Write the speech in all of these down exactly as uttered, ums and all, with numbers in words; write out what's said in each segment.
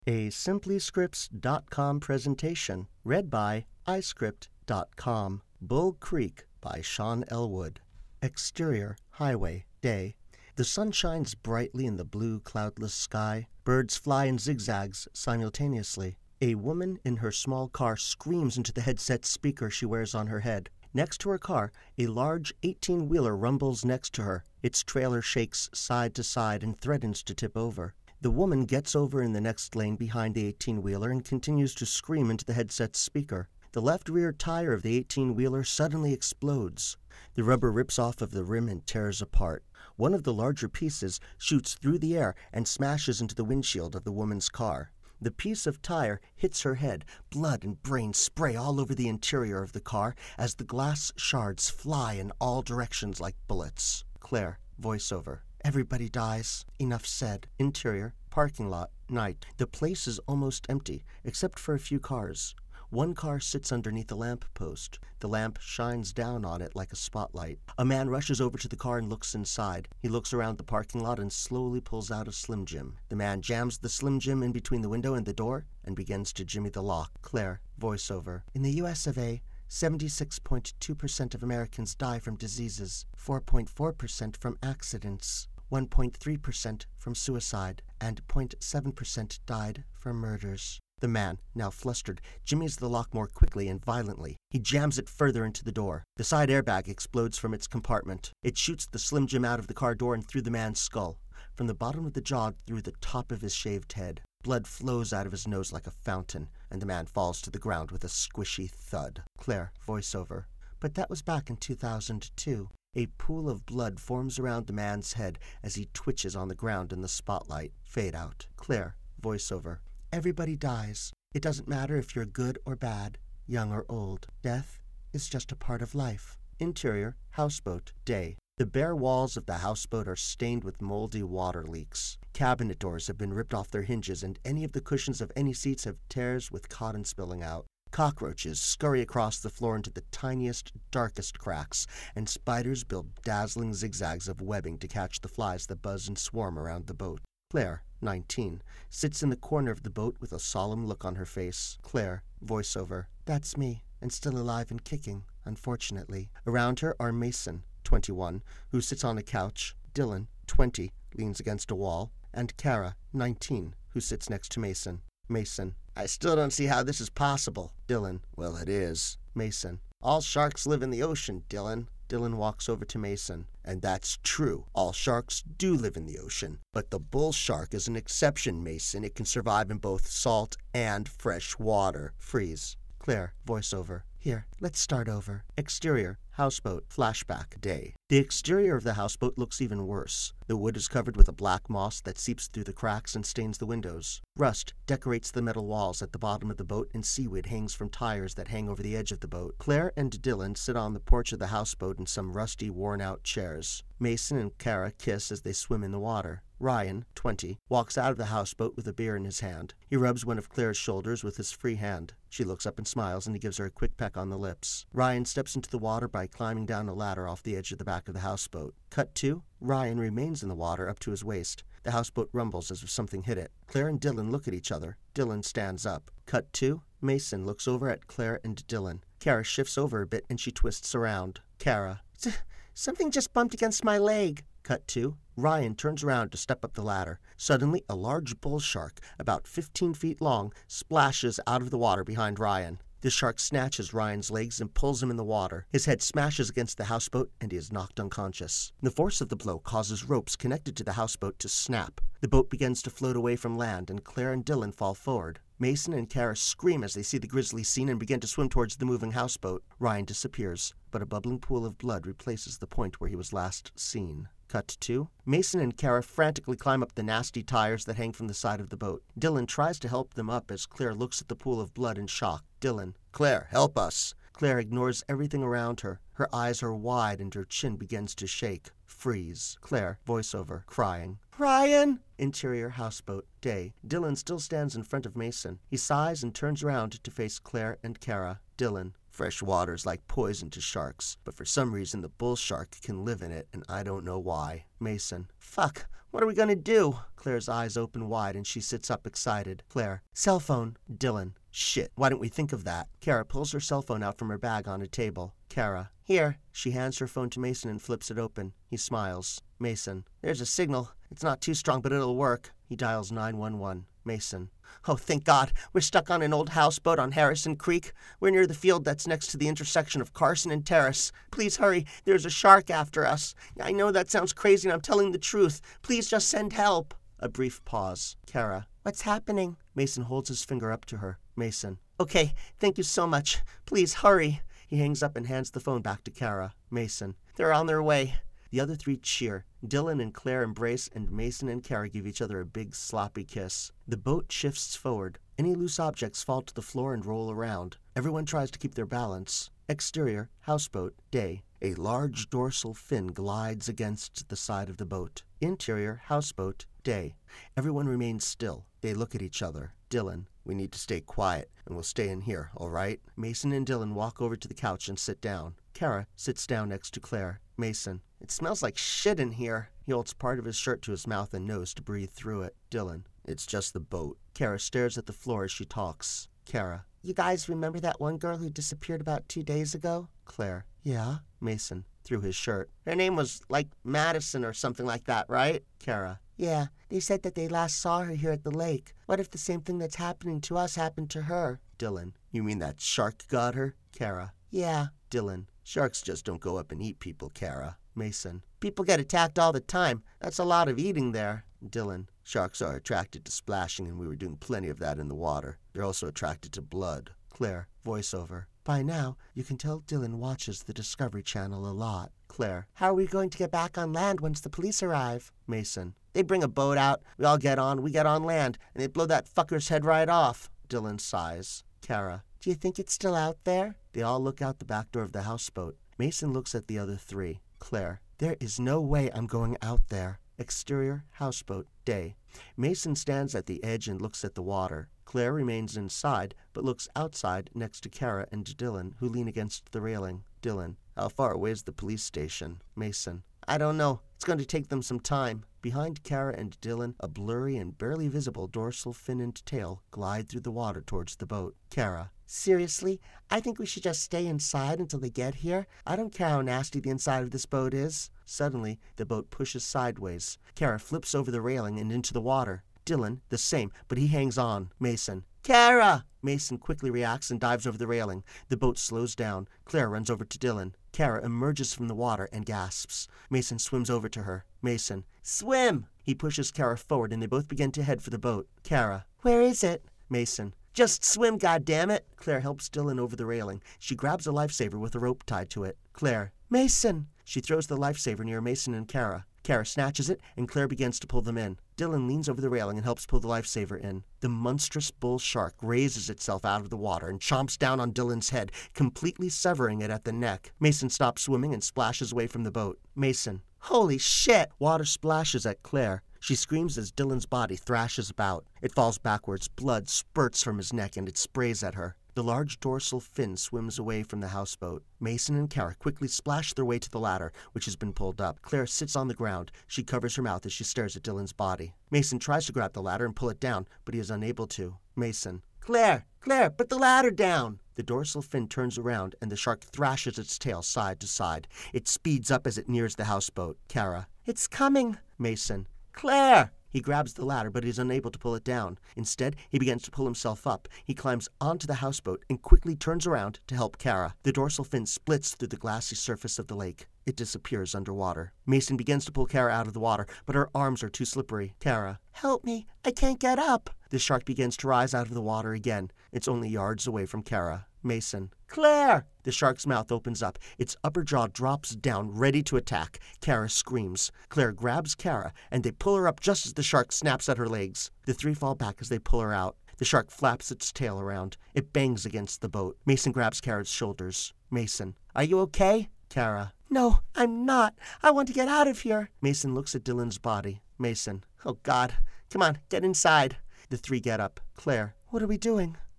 A simply scripts dot com presentation read by i script dot com. Bull Creek by Sean Elwood. Exterior, highway, day. The sun shines brightly in the blue, cloudless sky. Birds fly in zigzags simultaneously. A woman in her small car screams into the headset speaker she wears on her head. Next to her car, a large eighteen-wheeler rumbles next to her. Its trailer shakes side to side and threatens to tip over. The woman gets over in the next lane behind the eighteen-wheeler and continues to scream into the headset speaker. The left rear tire of the eighteen-wheeler suddenly explodes. The rubber rips off of the rim and tears apart. One of the larger pieces shoots through the air and smashes into the windshield of the woman's car. The piece of tire hits her head. Blood and brains spray all over the interior of the car as the glass shards fly in all directions like bullets. Claire, voiceover. Everybody dies. Enough said. Interior, parking lot, night. The place is almost empty, except for a few cars. One car sits underneath a lamp post. The lamp shines down on it like a spotlight. A man rushes over to the car and looks inside. He looks around the parking lot and slowly pulls out a Slim Jim. The man jams the Slim Jim in between the window and the door and begins to jimmy the lock. Claire, voiceover. In the U S of A, seventy-six point two percent of Americans die from diseases, four point four percent from accidents, one point three percent from suicide, and zero point seven percent died from murders. The man, now flustered, jimmies the lock more quickly and violently. He jams it further into the door. The side airbag explodes from its compartment. It shoots the Slim Jim out of the car door and through the man's skull, from the bottom of the jaw through the top of his shaved head. Blood flows out of his nose like a fountain, and the man falls to the ground with a squishy thud. Claire, voiceover. But that was back in two thousand two. A pool of blood forms around the man's head as he twitches on the ground in the spotlight. Fade out. Claire, voiceover. Everybody dies. It doesn't matter if you're good or bad, young or old. Death is just a part of life. Interior, houseboat, day. The bare walls of the houseboat are stained with moldy water leaks. Cabinet doors have been ripped off their hinges, and any of the cushions of any seats have tears with cotton spilling out. Cockroaches scurry across the floor into the tiniest, darkest cracks, and spiders build dazzling zigzags of webbing to catch the flies that buzz and swarm around the boat. Claire, nineteen, sits in the corner of the boat with a solemn look on her face. Claire, voiceover. That's me, and still alive and kicking, unfortunately. Around her are Mason, twenty-one, who sits on a couch, Dylan, twenty, leans against a wall, and Kara, nineteen, who sits next to Mason. Mason. I still don't see how this is possible. Dylan. Well, it is. Mason. All sharks live in the ocean, Dylan. Dylan walks over to Mason. And that's true. All sharks do live in the ocean. But the bull shark is an exception, Mason. It can survive in both salt and fresh water. Freeze. Claire, voiceover. Here, let's start over. Exterior, houseboat, flashback, day. The exterior of the houseboat looks even worse. The wood is covered with a black moss that seeps through the cracks and stains the windows. Rust decorates the metal walls at the bottom of the boat, and seaweed hangs from tires that hang over the edge of the boat. Claire and Dylan sit on the porch of the houseboat in some rusty, worn-out chairs. Mason and Kara kiss as they swim in the water. Ryan, twenty, walks out of the houseboat with a beer in his hand. He rubs one of Claire's shoulders with his free hand. She looks up and smiles, and he gives her a quick peck on the lips. Ryan steps into the water by climbing down a ladder off the edge of the back of the houseboat. Cut two. Ryan remains in the water up to his waist. The houseboat rumbles as if something hit it. Claire and Dylan look at each other. Dylan stands up. Cut two. Mason looks over at Claire and Dylan. Kara shifts over a bit and she twists around. Kara. Something just bumped against my leg. Cut two. Ryan turns around to step up the ladder. Suddenly, a large bull shark, about fifteen feet long, splashes out of the water behind Ryan. The shark snatches Ryan's legs and pulls him in the water. His head smashes against the houseboat, and he is knocked unconscious. The force of the blow causes ropes connected to the houseboat to snap. The boat begins to float away from land, and Claire and Dylan fall forward. Mason and Kara scream as they see the grisly scene and begin to swim towards the moving houseboat. Ryan disappears, but a bubbling pool of blood replaces the point where he was last seen. Cut two. Mason and Kara frantically climb up the nasty tires that hang from the side of the boat. Dylan tries to help them up as Claire looks at the pool of blood in shock. Dylan. Claire, help us. Claire ignores everything around her. Her eyes are wide and her chin begins to shake. Freeze. Claire, voiceover, crying. Ryan! Interior houseboat, day. Dylan still stands in front of Mason. He sighs and turns around to face Claire and Kara. Dylan. Fresh water's like poison to sharks, but for some reason the bull shark can live in it, and I don't know why. Mason. Fuck. What are we gonna do? Claire's eyes open wide and she sits up excited. Claire. Cell phone. Dylan. Shit, why didn't we think of that? Kara pulls her cell phone out from her bag on a table. Kara. Here. She hands her phone to Mason and flips it open. He smiles. Mason. There's a signal. It's not too strong, but it'll work. He dials nine one one. Mason. Oh, thank God. We're stuck on an old houseboat on Harrison Creek. We're near the field that's next to the intersection of Carson and Terrace. Please hurry. There's a shark after us. I know that sounds crazy and I'm telling the truth. Please just send help. A brief pause. Kara. What's happening? Mason holds his finger up to her. Mason. Okay, thank you so much. Please hurry. He hangs up and hands the phone back to Kara. Mason. They're on their way. The other three cheer. Dylan and Claire embrace, and Mason and Kara give each other a big, sloppy kiss. The boat shifts forward. Any loose objects fall to the floor and roll around. Everyone tries to keep their balance. Exterior, houseboat, day. A large dorsal fin glides against the side of the boat. Interior, houseboat, day. Everyone remains still. They look at each other. Dylan. We need to stay quiet, and we'll stay in here, all right? Mason and Dylan walk over to the couch and sit down. Kara sits down next to Claire. Mason. It smells like shit in here. He holds part of his shirt to his mouth and nose to breathe through it. Dylan. It's just the boat. Kara stares at the floor as she talks. Kara. You guys remember that one girl who disappeared about two days ago? Claire. Yeah. Mason. Through his shirt. Her name was, like, Madison or something like that, right? Kara. Yeah. They said that they last saw her here at the lake. What if the same thing that's happening to us happened to her? Dylan. You mean that shark got her? Kara. Yeah. Dylan. Sharks just don't go up and eat people, Kara. Mason. People get attacked all the time. That's a lot of eating there. Dylan. Sharks are attracted to splashing, and we were doing plenty of that in the water. They're also attracted to blood. Claire. Voiceover. By now, you can tell Dylan watches the Discovery Channel a lot. Claire. How are we going to get back on land once the police arrive? Mason. They bring a boat out, we all get on, we get on land, and they blow that fucker's head right off. Dylan sighs. Kara. Do you think it's still out there? They all look out the back door of the houseboat. Mason looks at the other three. Claire. There is no way I'm going out there. Exterior, houseboat, day. Mason stands at the edge and looks at the water. Claire remains inside, but looks outside next to Kara and Dylan, who lean against the railing. Dylan. How far away is the police station? Mason. I don't know. It's going to take them some time. Behind Kara and Dylan, a blurry and barely visible dorsal fin and tail glide through the water towards the boat. Kara. Seriously? I think we should just stay inside until they get here. I don't care how nasty the inside of this boat is. Suddenly, the boat pushes sideways. Kara flips over the railing and into the water. Dylan, the same, but he hangs on. Mason. Kara! Mason quickly reacts and dives over the railing. The boat slows down. Claire runs over to Dylan. Kara emerges from the water and gasps. Mason swims over to her. Mason. Swim! He pushes Kara forward and they both begin to head for the boat. Kara. Where is it? Mason. Just swim, goddammit! Claire helps Dylan over the railing. She grabs a lifesaver with a rope tied to it. Claire. Mason! She throws the lifesaver near Mason and Kara. Kara snatches it, and Claire begins to pull them in. Dylan leans over the railing and helps pull the lifesaver in. The monstrous bull shark raises itself out of the water and chomps down on Dylan's head, completely severing it at the neck. Mason stops swimming and splashes away from the boat. Mason. Holy shit! Water splashes at Claire. She screams as Dylan's body thrashes about. It falls backwards. Blood spurts from his neck and it sprays at her. The large dorsal fin swims away from the houseboat. Mason and Kara quickly splash their way to the ladder, which has been pulled up. Claire sits on the ground. She covers her mouth as she stares at Dylan's body. Mason tries to grab the ladder and pull it down, but he is unable to. Mason. Claire! Claire, put the ladder down! The dorsal fin turns around, and the shark thrashes its tail side to side. It speeds up as it nears the houseboat. Kara. It's coming! Mason. Claire! He grabs the ladder, but he is unable to pull it down. Instead, he begins to pull himself up. He climbs onto the houseboat and quickly turns around to help Kara. The dorsal fin splits through the glassy surface of the lake. It disappears underwater. Mason begins to pull Kara out of the water, but her arms are too slippery. Kara. Help me. I can't get up. The shark begins to rise out of the water again. It's only yards away from Kara. Mason. Claire! The shark's mouth opens up. Its upper jaw drops down, ready to attack. Kara screams. Claire grabs Kara, and they pull her up just as the shark snaps at her legs. The three fall back as they pull her out. The shark flaps its tail around. It bangs against the boat. Mason grabs Kara's shoulders. Mason. Are you okay? Kara. No, I'm not. I want to get out of here. Mason looks at Dylan's body. Mason. Oh, God. Come on, get inside. The three get up. Claire. What are we doing?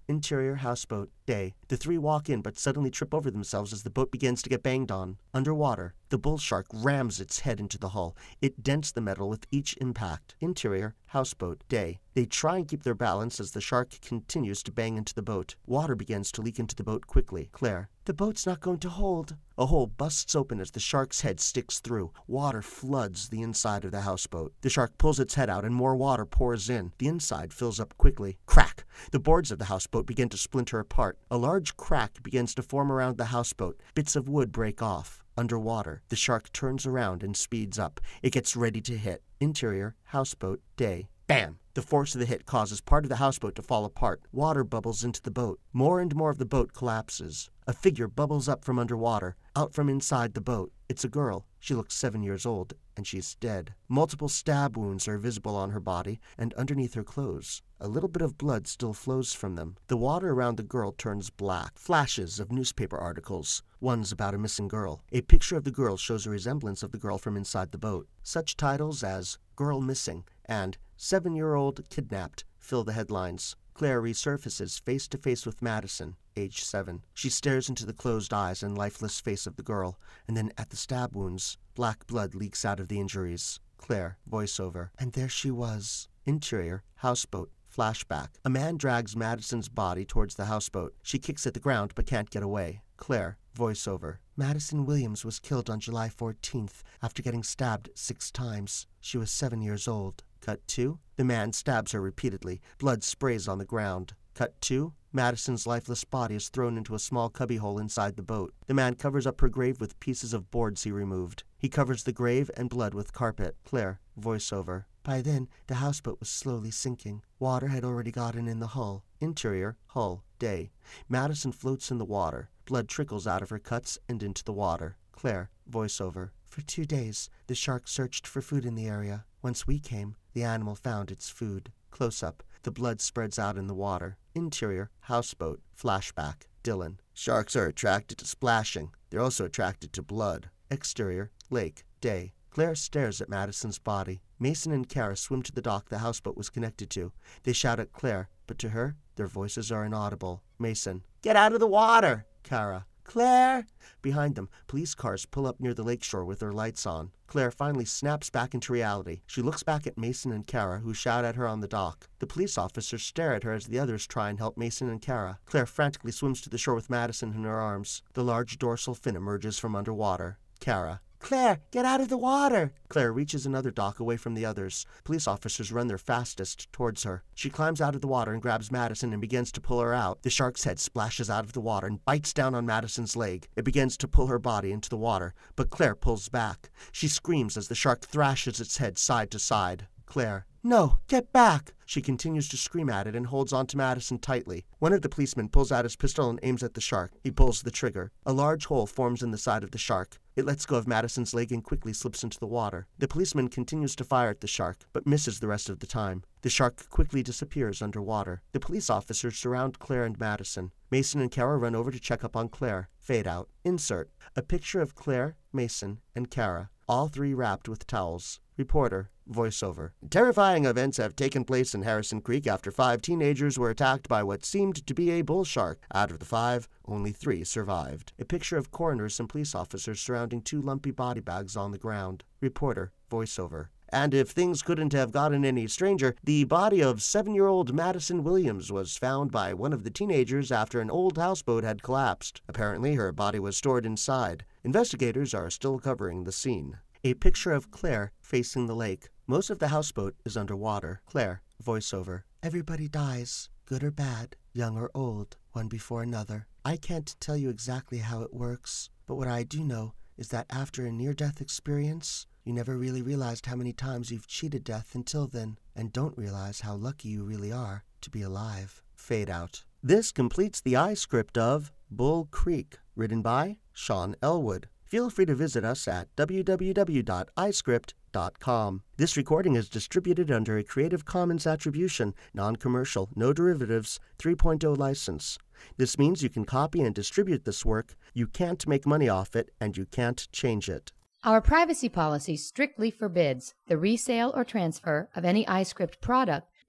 Interior houseboat, day. The three walk in but suddenly trip over themselves as the boat begins to get banged on. Underwater, the bull shark rams its head into the hull. It dents the metal with each impact. Interior houseboat, day. They try and keep their balance as the shark continues to bang into the boat. Water begins to leak into the boat quickly. Claire, the boat's not going to hold. A hole busts open as the shark's head sticks through. Water floods the inside of the houseboat. The shark pulls its head out and more water pours in. The inside fills up quickly. Crack! The boards of the houseboat begin to splinter apart. A large crack begins to form around the houseboat. Bits of wood break off. Underwater, the shark turns around and speeds up. It gets ready to hit. Interior houseboat, day. Bam! The force of the hit causes part of the houseboat to fall apart. Water bubbles into the boat. More and more of the boat collapses. A figure bubbles up from underwater, out from inside the boat. It's a girl. She looks seven years old, and she's dead. Multiple stab wounds are visible on her body and underneath her clothes. A little bit of blood still flows from them. The water around the girl turns black. Flashes of newspaper articles. One's about a missing girl. A picture of the girl shows a resemblance of the girl from inside the boat. Such titles as Girl Missing and Seven-Year-Old Kidnapped fill the headlines. Claire resurfaces face-to-face with Madison, age seven. She stares into the closed eyes and lifeless face of the girl, and then at the stab wounds. Black blood leaks out of the injuries. Claire, voiceover. And there she was. Interior, houseboat. Flashback. A man drags Madison's body towards the houseboat. She kicks at the ground but can't get away. Claire, voiceover. Madison Williams was killed on July fourteenth after getting stabbed six times. She was seven years old. Cut two. The man stabs her repeatedly. Blood sprays on the ground. Cut two. Madison's lifeless body is thrown into a small cubbyhole inside the boat. The man covers up her grave with pieces of boards he removed. He covers the grave and blood with carpet. Claire, voiceover. By then, the houseboat was slowly sinking. Water had already gotten in the hull. Interior, hull, day. Madison floats in the water. Blood trickles out of her cuts and into the water. Claire, voiceover. For two days, the shark searched for food in the area. Once we came, the animal found its food. Close-up. The blood spreads out in the water. Interior, houseboat, flashback. Dylan. Sharks are attracted to splashing. They're also attracted to blood. Exterior, lake, day. Claire stares at Madison's body. Mason and Kara swim to the dock the houseboat was connected to. They shout at Claire, but to her, their voices are inaudible. Mason. Get out of the water! Kara. Claire! Behind them, police cars pull up near the lakeshore with their lights on. Claire finally snaps back into reality. She looks back at Mason and Kara, who shout at her on the dock. The police officers stare at her as the others try and help Mason and Kara. Claire frantically swims to the shore with Madison in her arms. The large dorsal fin emerges from underwater. Kara. Claire, get out of the water! Claire reaches another dock away from the others. Police officers run their fastest towards her. She climbs out of the water and grabs Madison and begins to pull her out. The shark's head splashes out of the water and bites down on Madison's leg. It begins to pull her body into the water, but Claire pulls back. She screams as the shark thrashes its head side to side. Claire. No, get back! She continues to scream at it and holds on to Madison tightly. One of the policemen pulls out his pistol and aims at the shark. He pulls the trigger. A large hole forms in the side of the shark. It lets go of Madison's leg and quickly slips into the water. The policeman continues to fire at the shark, but misses the rest of the time. The shark quickly disappears underwater. The police officers surround Claire and Madison. Mason and Kara run over to check up on Claire. Fade out. Insert. A picture of Claire, Mason, and Kara, all three wrapped with towels. Reporter, voiceover. Terrifying events have taken place in Harrison Creek after five teenagers were attacked by what seemed to be a bull shark. Out of the five, only three survived. A picture of coroners and police officers surrounding two lumpy body bags on the ground. Reporter, voiceover. And if things couldn't have gotten any stranger, the body of seven-year-old Madison Williams was found by one of the teenagers after an old houseboat had collapsed. Apparently, her body was stored inside. Investigators are still covering the scene. A picture of Claire facing the lake. Most of the houseboat is underwater. Claire, voiceover. Everybody dies, good or bad, young or old, one before another. I can't tell you exactly how it works, but what I do know is that after a near-death experience, you never really realized how many times you've cheated death until then, and don't realize how lucky you really are to be alive. Fade out. This completes the iScript of Bull Creek, written by Sean Elwood. Feel free to visit us at w w w dot i script dot com. This recording is distributed under a Creative Commons Attribution, Non-Commercial, No Derivatives three point oh license. This means you can copy and distribute this work, you can't make money off it, and you can't change it. Our privacy policy strictly forbids the resale or transfer of any iScript product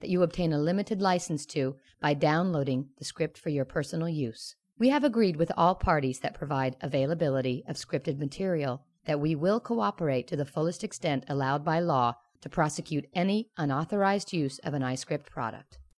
that you obtain a limited license to by downloading the script for your personal use. We have agreed with all parties that provide availability of scripted material that we will cooperate to the fullest extent allowed by law to prosecute any unauthorized use of an iScript product.